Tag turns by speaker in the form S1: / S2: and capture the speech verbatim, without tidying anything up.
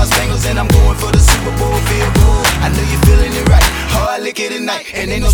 S1: Bengals, and I'm going for the Super Bowl field goal. I know you're feeling it right, hard liquor tonight, and ain't no